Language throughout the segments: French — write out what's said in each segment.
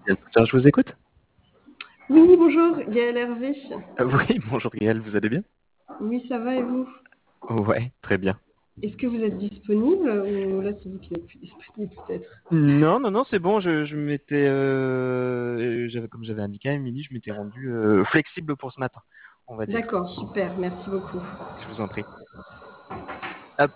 Je vous écoute. Oui, bonjour, Gaëlle Hervé. Oui, bonjour Gaël, vous allez bien? Oui, ça va et vous? Ouais, très bien. Est-ce que vous êtes disponible ou là c'est vous qui n'êtes plus disponible peut-être? Non, c'est bon, je m'étais, comme j'avais indiqué à Émilie, je m'étais rendu flexible pour ce matin, on va dire. D'accord, super, merci beaucoup. Je vous en prie. Hop.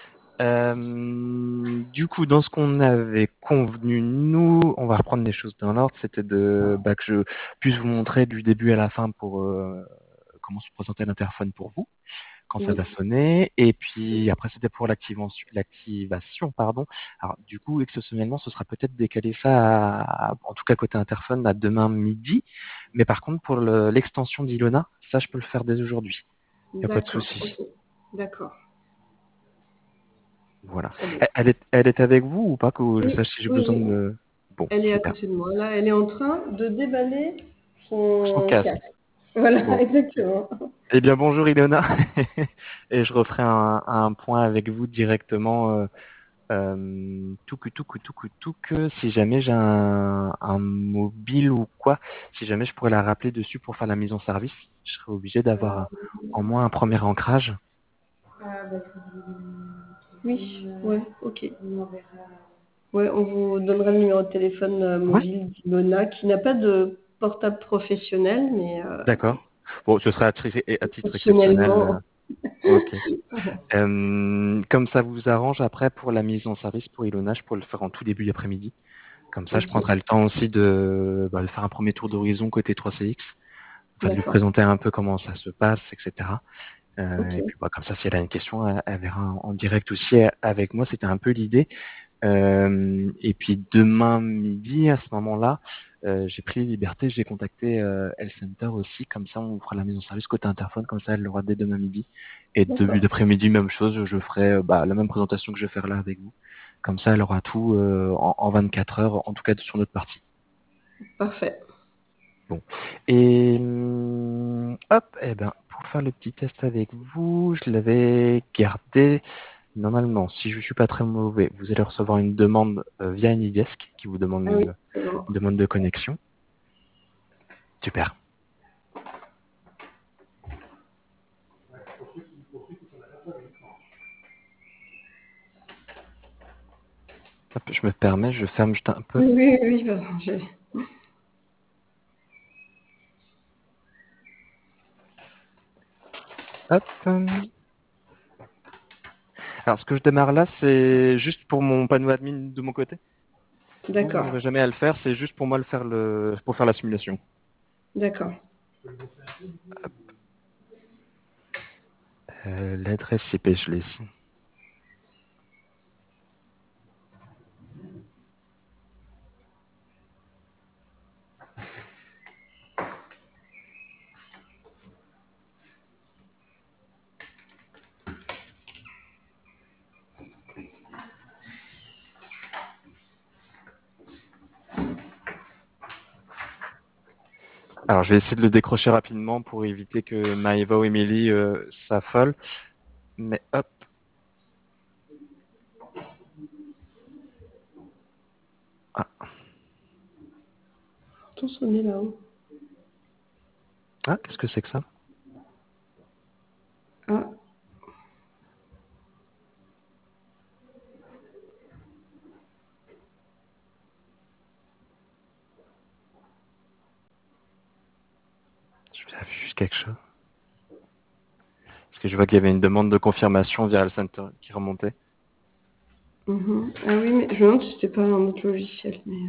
Du coup, dans ce qu'on avait convenu, nous, on va reprendre les choses dans l'ordre, c'était que je puisse vous montrer du début à la fin pour comment se présenter l'interphone pour vous, quand ça Oui, va sonner, et puis après c'était pour l'activation, pardon. Alors du coup, exceptionnellement, ce sera peut-être décalé ça, en tout cas côté interphone, à demain midi, mais par contre pour l'extension d'Ilona, ça je peux le faire dès aujourd'hui, il n'y a pas de d'accord, souci. ok, d'accord. Voilà. Très bien. Elle est avec vous ou pas, que je Oui, sache si j'ai besoin de oui, me... Bon, elle est à super. côté de moi. Là, elle est en train de déballer Son son casque. casque. Voilà, Bon. exactement. Eh bien bonjour Ilona, et je referai un point avec vous directement. Si jamais j'ai un mobile ou quoi, si jamais je pourrais la rappeler dessus pour faire la mise en service, je serais obligé d'avoir en moins un premier ancrage. Oui, ouais, ok. Ouais, on vous donnera le numéro de téléphone Ouais, mobile d'Ilona qui n'a pas de portable professionnel, mais d'accord. Bon, ce serait à titre exceptionnel. exceptionnellement. Ok. Comme ça vous arrange après pour la mise en service pour Ilona, je pourrais le faire en tout début d'après-midi. Comme ça, je Ok, prendrai le temps aussi de faire un premier tour d'horizon côté 3CX, enfin de lui d'accord. présenter un peu comment ça se passe, etc. Ok, Et puis comme ça, si elle a une question, elle verra en direct aussi avec moi. C'était un peu l'idée. Et puis demain midi, à ce moment-là, j'ai pris les libertés, j'ai contacté L Center aussi. Comme ça, on fera la mise en service côté interphone. Comme ça, elle l'aura dès demain midi. Et début d'accord. d'après-midi, même chose. Je ferai la même présentation que je vais faire là avec vous. Comme ça, elle aura tout en 24 heures, en tout cas sur notre partie. Parfait. Bon. Et hop, eh ben, pour faire le petit test avec vous, je l'avais gardé. Normalement, si je suis pas très mauvais, vous allez recevoir une demande via AnyDesk qui vous demande Ah oui, c'est bon. une demande de connexion. Super. Hop, je me permets, je ferme juste un peu. Oui, oui, oui, pardon, Hop. Alors, ce que je démarre là, c'est juste pour mon panneau admin de mon côté. Vous D'accord, n'aurez jamais à le faire, c'est juste pour moi pour faire la simulation. d'accord. L'adresse IP, je l'ai ici. Alors, je vais essayer de le décrocher rapidement pour éviter que Maëva ou Émilie s'affolent. Mais hop. Ah, Tout sonner là-haut. qu'est-ce que c'est que ça? Ah, Je vérifie juste quelque chose. Parce que je vois qu'il y avait une demande de confirmation via le center qui remontait. ah oui, mais je me demande si c'était pas un autre logiciel. Mais...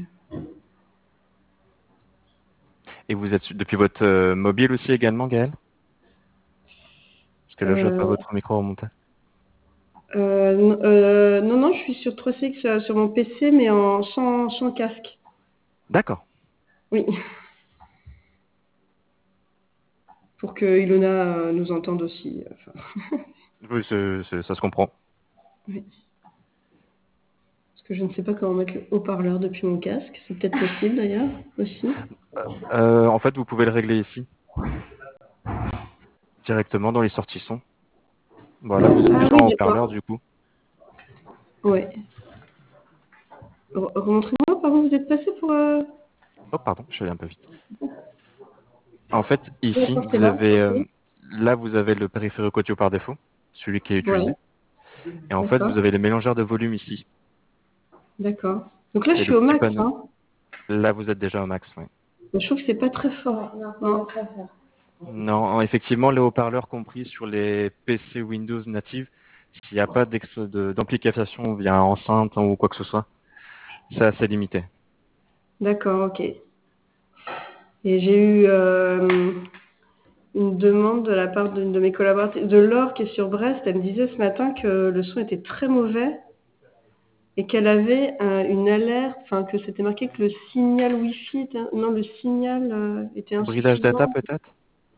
Et vous êtes depuis votre mobile aussi également, Gaël? Parce que là, je vois pas Euh, votre micro remonter. non, non, je suis sur 3CX sur mon PC, mais sans casque. D'accord. Oui, pour que Ilona nous entende aussi. Enfin, Oui, ça se comprend. oui. Parce que je ne sais pas comment mettre le haut-parleur depuis mon casque. C'est peut-être possible d'ailleurs aussi. En fait, vous pouvez le régler ici, directement dans les sorties son. Voilà, vous êtes Ah déjà oui, en haut-parleur d'accord. du coup. Ouais. Remontrez-moi par où vous êtes passé pour. Oh, pardon, je suis allé un peu vite. En fait, La ici, porte est vous là. avez, Ok. là, vous avez le périphérique audio par défaut, celui qui est utilisé. Ouais, Et en fait, vous d'accord. avez les mélangeurs de volume ici. D'accord. Donc là, je Et suis le au petit max, panneau. hein. Là, vous êtes déjà au max, oui. Mais je trouve que c'est pas très fort. Non. Non, effectivement, les haut-parleurs compris sur les PC Windows natives, s'il n'y a pas d'amplification via enceinte ou quoi que ce soit, c'est assez limité. D'accord, ok. Et j'ai eu une demande de la part d'une de mes collaboratrices, de Laure qui est sur Brest. Elle me disait ce matin que le son était très mauvais et qu'elle avait une alerte, enfin que c'était marqué que le signal Wi-Fi, non, le signal était Bridage data insuffisant. peut-être?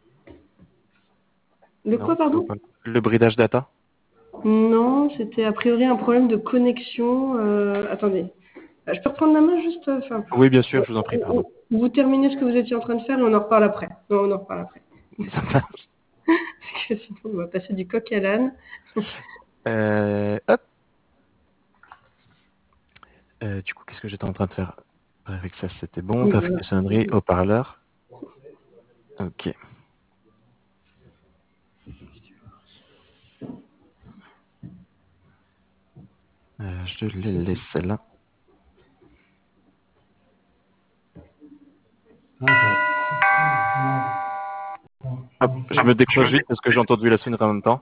Le Non, quoi, ça vaut pardon? pas le bridage data? Non, c'était a priori un problème de connexion. Attendez. Je peux reprendre la main juste, enfin, Oui, bien sûr, je vous en prie, pardon. vous terminez ce que vous étiez en train de faire et on en reparle après. Non, on en reparle après. Ça passe. Parce que sinon, on va passer du coq à l'âne. Hop. Du coup, qu'est-ce que j'étais en train de faire? Avec ça, c'était bon. Oui, Perfect voilà. sonnerie, haut-parleur. Ok. Je les laisse là. Hop, je me décroche vite parce que j'ai entendu la sonnerie en même temps.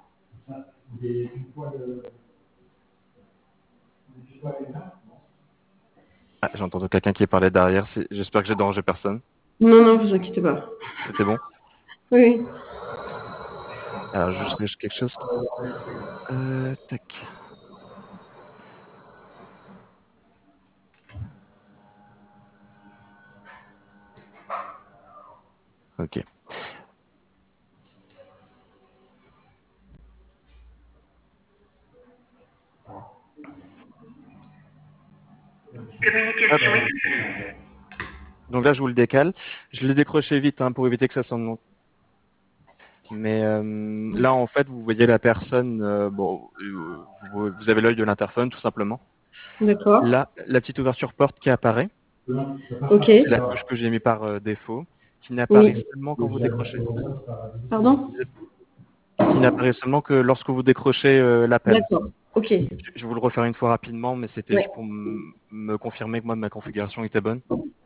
Ah, j'ai entendu quelqu'un qui parlait derrière. J'espère que j'ai dérangé personne. Non, non, vous inquiétez pas. C'était bon. Oui. Alors, je cherche quelque chose. Tac. Ok. Hop. Donc là, je vous le décale. Je l'ai décroché vite hein, pour éviter que ça sonne long. Mais là, en fait, vous voyez la personne. Bon, vous avez l'œil de l'interphone, tout simplement. D'accord. Là, la petite ouverture porte qui apparaît, Ok. c'est la touche que j'ai mis par défaut, qui n'apparaît Oui. seulement quand vous décrochez. Pardon? Qui n'apparaît seulement que lorsque vous décrochez l'appel. D'accord. Ok. Je vais vous le refaire une fois rapidement, mais c'était Ouais. juste pour me confirmer que moi, ma configuration était bonne.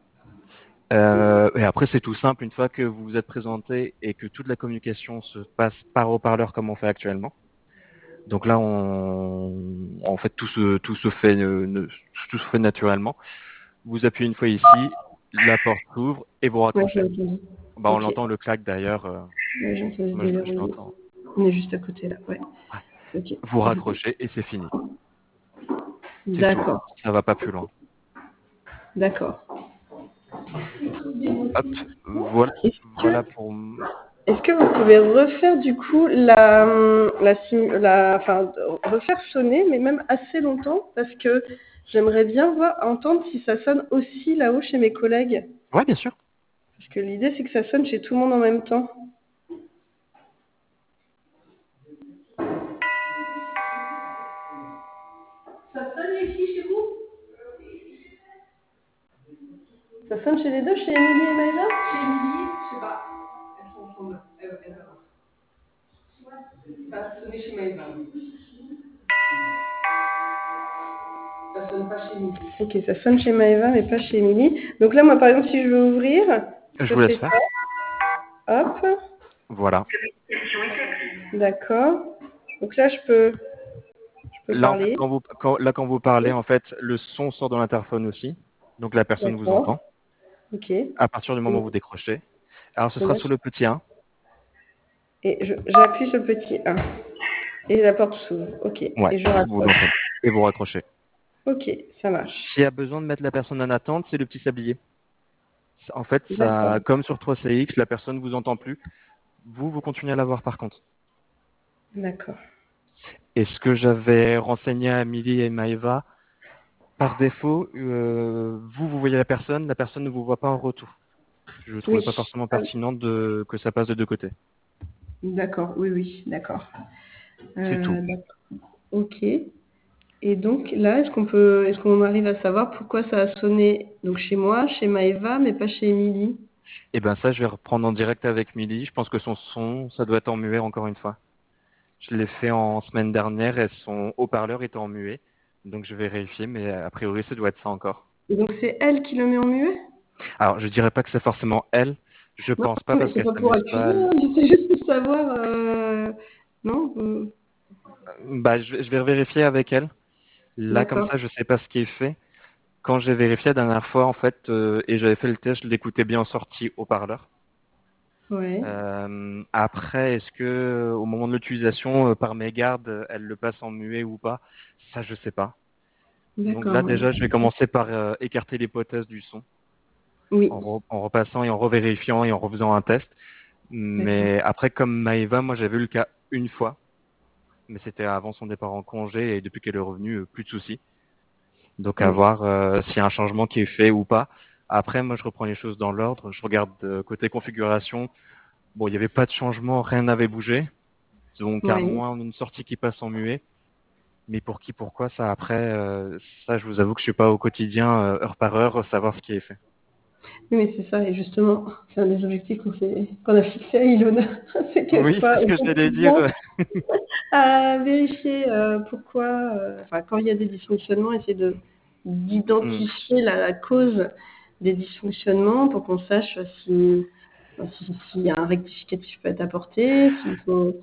Et après, c'est tout simple. Une fois que vous vous êtes présenté et que toute la communication se passe par haut-parleur comme on fait actuellement. Donc là, en fait, tout se fait naturellement. Vous appuyez une fois ici, la porte s'ouvre et vous Ouais, j'ai raccrochez. entendu. Bah, on Ok. l'entend le clac d'ailleurs. Ouais, j'ai entendu Moi, je déverrouiller. l'entends. On est juste à côté là. Ouais. Ouais. Ok. Vous raccrochez et c'est fini. C'est tout. D'accord. Ça va pas plus loin. D'accord. Hop, voilà, Est-ce que, voilà pour. est-ce que vous pouvez refaire du coup enfin, refaire sonner, mais même assez longtemps, parce que j'aimerais bien entendre si ça sonne aussi là-haut chez mes collègues. Ouais, bien sûr. Parce que l'idée, c'est que ça sonne chez tout le monde en même temps. Ça sonne les filles chez vous? Ça sonne chez les deux, chez Émilie et Maëva? Chez Émilie, je sais pas. Elles sont ensemble. Elle va voir. Ça a sonné chez Maëva. Ça sonne pas chez Émilie. Ok, ça sonne chez Maëva, mais pas chez Émilie. Donc là, moi, par exemple, si je veux ouvrir, Je je vous laisse fais faire. ça. Hop. Voilà. D'accord. Donc là, je peux Là, en fait, parler. quand vous parlez, en fait, le son sort dans l'interphone aussi. Donc la personne vous D'accord. entend. Ok. Et À partir du moment où vous décrochez. Alors, ce sera là, sous le petit 1. j'appuie sur le petit 1. Et la porte s'ouvre. Ok. Ouais, Et je vous raccroche. l'entendez. Et vous raccrochez. Ok, ça marche. S'il y a besoin de mettre la personne en attente, c'est le petit sablier. En fait, D'accord. ça, comme sur 3CX, la personne ne vous entend plus. Vous continuez à la voir par contre. D'accord. Et ce que j'avais renseigné à Amélie et Maëva, par défaut, vous voyez la personne ne vous voit pas en retour. Je ne trouvais Oui. pas forcément Ah, pertinent que ça passe de deux côtés. d'accord. Oui, oui. D'accord. C'est tout. D'accord. Ok. Et donc là, est-ce qu'on arrive à savoir pourquoi ça a sonné donc chez moi, chez Maëva, mais pas chez Émilie? Et ben ça, je vais reprendre en direct avec Milly. Je pense que son son, ça doit être en muet encore une fois. Je l'ai fait en semaine dernière et son haut-parleur était en muet. Donc je vais vérifier, mais a priori, ça doit être ça encore. Et donc c'est elle qui le met en muet? Alors, je dirais pas que c'est forcément elle. Je Non, pense pas mais parce c'est qu'elle pas pour s'amuse pas. accuser, hein, c'est juste pour savoir. Non? Bah, je vais vérifier avec elle. Là, comme D'accord. ça, je sais pas ce qui est fait. Quand j'ai vérifié la dernière fois, en fait, et j'avais fait le test, je l'écoutais bien en sortie haut-parleur. Ouais. Après, est-ce que au moment de l'utilisation, par mégarde, elle le passe en muet ou pas? Ça, je sais pas. Donc là, D'accord. Ouais. déjà, je vais commencer par écarter l'hypothèse du son, Oui. en repassant et en revérifiant et en refaisant un test. D'accord. Mais après, comme Maëva, moi, j'avais eu le cas une fois, mais c'était avant son départ en congé et depuis qu'elle est revenue, plus de soucis. Donc à Oui. voir s'il y a un changement qui est fait ou pas. Après, moi, je reprends les choses dans l'ordre. Je regarde côté configuration. Bon, il n'y avait pas de changement, rien n'avait bougé. Donc à Ouais. moins d'une sortie qui passe en muet. Mais pour qui, pourquoi, ça après, ça, je vous avoue que je suis pas au quotidien, heure par heure, savoir ce qui est fait. Oui, mais c'est ça. Et justement, c'est un des objectifs qu'on a fixé à Ilona. C'est qu'elle Oui, c'est soit ce au que j'allais dire. quotidien à vérifier pourquoi, enfin, quand il y a des dysfonctionnements, essayer Hmm. d'identifier la cause des dysfonctionnements pour qu'on sache s'il y a un rectificatif qui peut être apporté, s'il faut,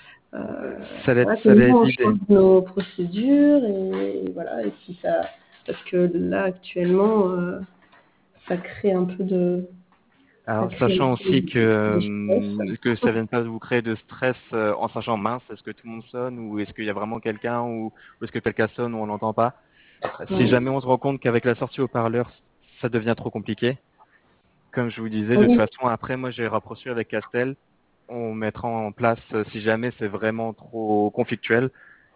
voilà, que Ça nous allait être on l'idée. change nos procédures et voilà, et si ça, parce que là actuellement, ça crée un peu ça Alors, crée un sachant peu aussi de stress. que ça vienne pas vous créer de stress en sachant mince, est-ce que tout le monde sonne ou est-ce qu'il y a vraiment quelqu'un ou est-ce que quelqu'un sonne ou on n'entend pas? Si Ouais. jamais on se rend compte qu'avec la sortie haut-parleur, ça devient trop compliqué, comme je vous disais, Ah de toute oui, façon, après, moi, j'ai rapproché avec Castel. On mettra en place, si jamais c'est vraiment trop conflictuel,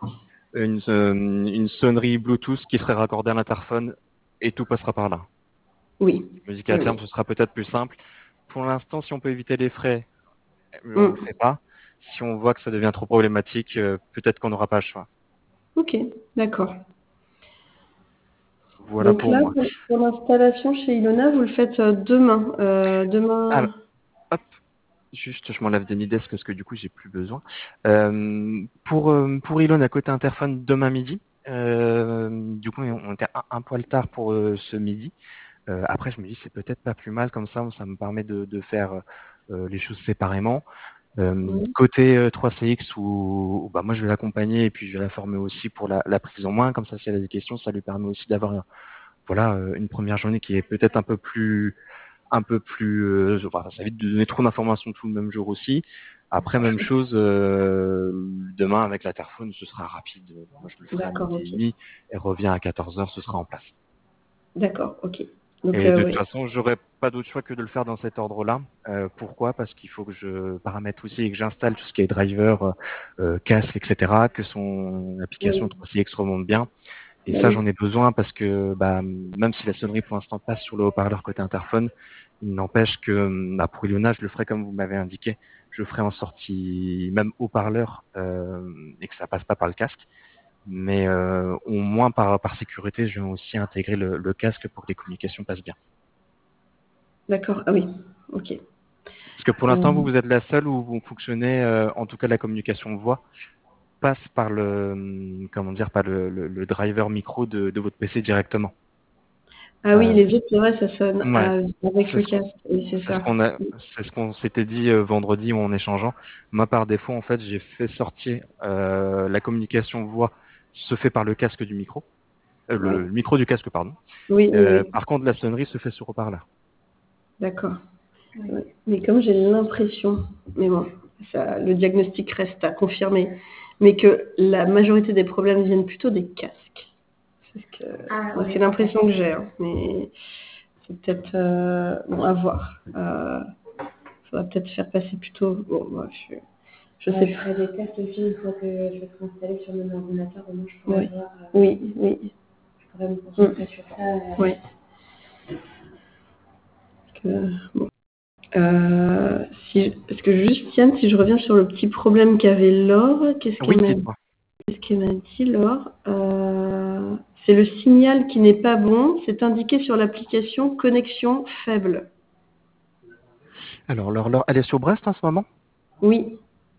une sonnerie Bluetooth qui serait raccordée à l'interphone et tout passera par là. oui, Je me dis qu'à oui, oui. terme, ce sera peut-être plus simple. Pour l'instant, si on peut éviter les frais, on le Mm. fait pas. Si on voit que ça devient trop problématique, peut-être qu'on n'aura pas le choix. Ok, d'accord. Voilà Donc pour là, moi. pour l'installation chez Ilona, vous le faites demain. Alors, Demain. hop, juste, je m'enlève des Nidesk parce que du coup, j'ai plus besoin. Pour Elon, à côté interphone, demain midi. Du coup, on était un poil tard pour ce midi. Après, je me dis, c'est peut-être pas plus mal comme ça me permet de faire les choses séparément. Oui, Côté 3CX, bah, moi, je vais l'accompagner et puis je vais la former aussi pour la prise en main. Comme ça, si elle a des questions, ça lui permet aussi d'avoir voilà, une première journée qui est peut-être un peu plus, enfin, ça évite de donner trop d'informations tout le même jour aussi. Après, même chose, demain avec l'interphone, ce sera rapide. Moi, je le ferai à d'accord, midi et ok. demi. Elle revient à 14 heures, ce sera en place. D'accord, ok. Donc, Et de toute oui. façon, j'aurais pas d'autre choix que de le faire dans cet ordre-là. Pourquoi? Parce qu'il faut que je paramètre aussi et que j'installe tout ce qui est driver, casque, etc., que son application Oui, 3CX remonte bien. Et bah ça, oui. j'en ai besoin parce que bah, même si la sonnerie pour l'instant passe sur le haut-parleur côté interphone, il n'empêche que bah, pour Ilona, je le ferai comme vous m'avez indiqué. Je le ferai en sortie même haut-parleur et que ça passe pas par le casque. Mais au moins par sécurité, je vais aussi intégrer le casque pour que les communications passent bien. D'accord, ah oui, ok. Parce que pour Euh, l'instant, vous êtes la seule où vous fonctionnez, en tout cas la communication voix, passe par comment dire, par le driver micro de votre PC directement. ah oui, Euh, les autres, c'est vrai, ça sonne ouais, avec c'est le ce casque. Oui, c'est c'est ce ça. qu'on a, c'est ce qu'on s'était dit vendredi en échangeant. Moi, par défaut, en fait, j'ai fait sortir la communication voix se fait par le casque du micro, Oui, le micro du casque, pardon. oui, oui, oui. Par contre, la sonnerie se fait sur haut-parleur. D'accord. Ouais. Mais comme j'ai l'impression, mais bon, ça, le diagnostic reste à confirmer, mais que la majorité des problèmes viennent plutôt des casques. C'est ce que, moi, c'est l'impression que j'ai, hein, mais c'est peut-être bon, à voir. Faudra peut-être faire passer plutôt. Bon, moi, je sais Je pas. ferai des tests aussi une fois que je vais tout installer sur mon ordinateur. Au moins, je pourrais Oui, voir, oui, oui. je pourrais me concentrer sur ça. Oui. Parce que, bon. Parce que juste, Yann, si je reviens sur le petit problème qu'avait Laure, Oui, dites-moi. qu'est-ce qu'elle m'a dit, Laure? C'est le signal qui n'est pas bon. C'est indiqué sur l'application connexion faible. Alors, Laure, elle est sur Brest en ce moment? Oui.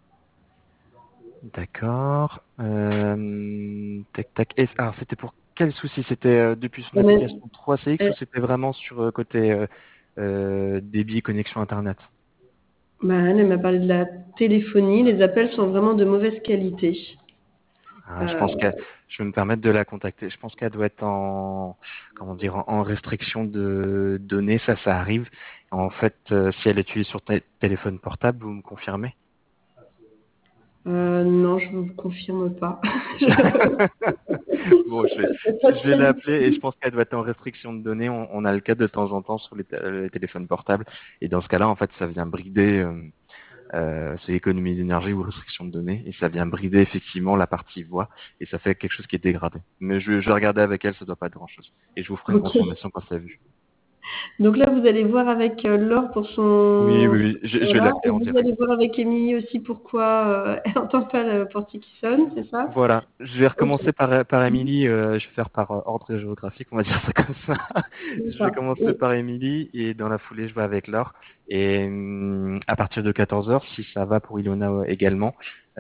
D'accord. Tac, tac. Alors, c'était pour quel souci? C'était depuis son Elle m'a application 3CX ou c'était vraiment sur côté débit, connexion Internet? elle m'a parlé de la téléphonie. Les appels sont vraiment de mauvaise qualité. Ah, Euh, je vais me permettre de la contacter. Je pense qu'elle doit être comment dire, en restriction de données. Ça arrive. En fait, si elle est utilisée sur téléphone portable, vous me confirmez? non, je ne vous confirme pas. Bon, je vais l'appeler et je pense qu'elle doit être en restriction de données. On a le cas de temps en temps sur les téléphones portables. Et dans ce cas-là, en fait, ça vient brider, c'est économie d'énergie ou restriction de données. Et ça vient brider effectivement la partie voix. Et ça fait quelque chose qui est dégradé. Mais je vais regarder avec elle, ça doit pas être grand-chose. Et je vous ferai une Ok. confirmation quand c'est vu. Donc là, vous allez voir avec Laure pour Oui, son... oui, oui. Je vais Voilà. l'appeler Et en vous direct. allez voir avec Émilie aussi pourquoi elle n'entend pas le portier qui sonne, c'est ça? Voilà, je vais Ok. recommencer par Émilie, je vais faire par ordre géographique, on va dire ça comme ça. Je vais D'accord. commencer par Émilie et dans la foulée, je vais avec Laure. Et à partir de 14 heures, si ça va pour Ilona également,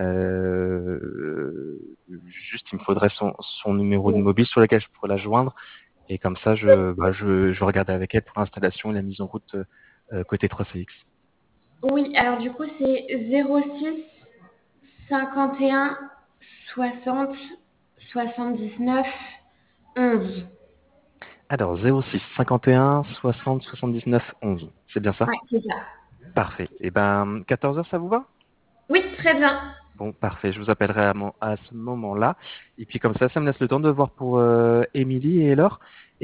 juste il me faudrait son numéro de Oui. mobile sur lequel je pourrais la joindre. Et comme ça, je vais regarder avec elle pour l'installation et la mise en route côté 3CX. Oui, alors du coup, c'est 06 51 60 79 11. Alors 06 51 60 79 11, c'est bien ça? Ouais, c'est ça. Parfait. Et ben 14 heures, ça vous va? Oui, très bien. Bon, parfait. Je vous appellerai à ce moment-là. Et puis comme ça me laisse le temps de voir pour Émilie et Laure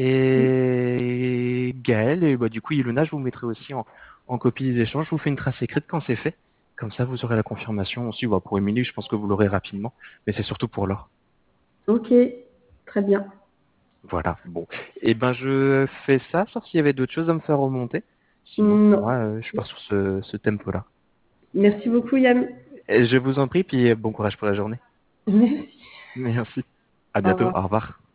et Gaël. Et du coup, Ilona, je vous mettrai aussi en copie des échanges. Je vous fais une trace écrite quand c'est fait. Comme ça, vous aurez la confirmation aussi. Pour Émilie, je pense que vous l'aurez rapidement. Mais c'est surtout pour Laure. Ok, très bien. Voilà. Bon. Et ben, je fais ça, sauf s'il y avait d'autres choses à me faire remonter. Sinon, pour Non. moi, je pars sur ce tempo-là. Merci beaucoup, Yann. Et je vous en prie, puis bon courage pour la journée. Merci. Merci. À Au bientôt. revoir. Au revoir.